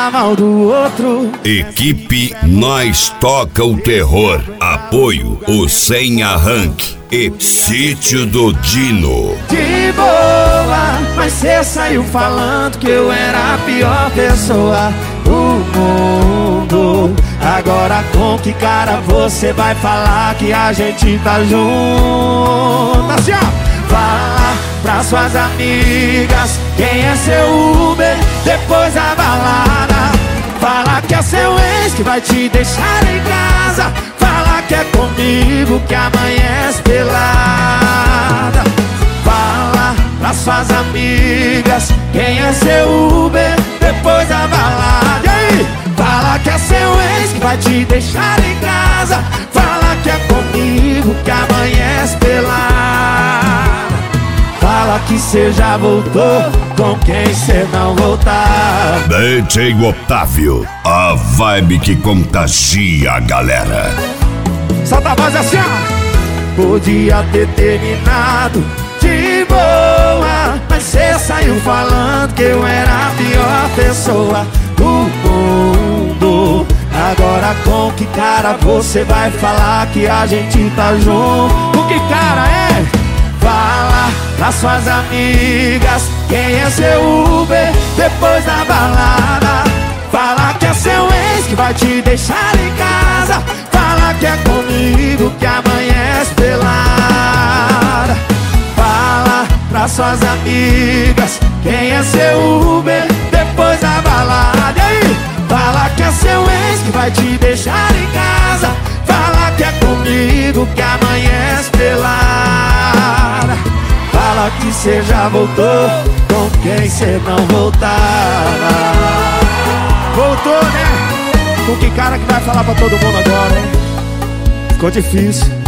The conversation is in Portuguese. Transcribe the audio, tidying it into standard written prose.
falar mal do outro. Equipe Nós Toca o Terror. Apoio o Sem Arranque e Sítio do Dino. De boa, mas cê saiu falando que eu era a pior pessoa do mundo. Agora com que cara você vai falar que a gente tá junto? Assim, ó. Fala pra suas amigas quem é seu Uber depois da balada. Fala que é seu ex que vai te deixar em casa. Fala que é comigo que amanhece pelada. Fala pra suas amigas quem é seu Uber depois da balada. E aí? Fala que é seu ex que vai te deixar em casa. Fala que é comigo que amanhece pelada. Fala que cê já voltou com quem cê não voltar. DJ Otávio, a vibe que contagia a galera. Solta a voz assim, ó. Podia ter terminado de boa, mas cê saiu falando que eu era a pior pessoa do mundo. Agora com que cara você vai falar que a gente tá junto? Com que cara é? Fala pras suas amigas quem é seu Uber depois da balada. Fala que é seu ex que vai te deixar em casa. Fala que é comigo que amanhece pelada. Fala pras suas amigas quem é seu Uber depois da balada. E aí? Fala que é seu ex que vai te deixar em casa. Fala que é comigo que amanhece pelada. Fala que cê já voltou com quem cê não voltava. Voltou, né? Com que cara que vai falar pra todo mundo agora, hein? Ficou difícil.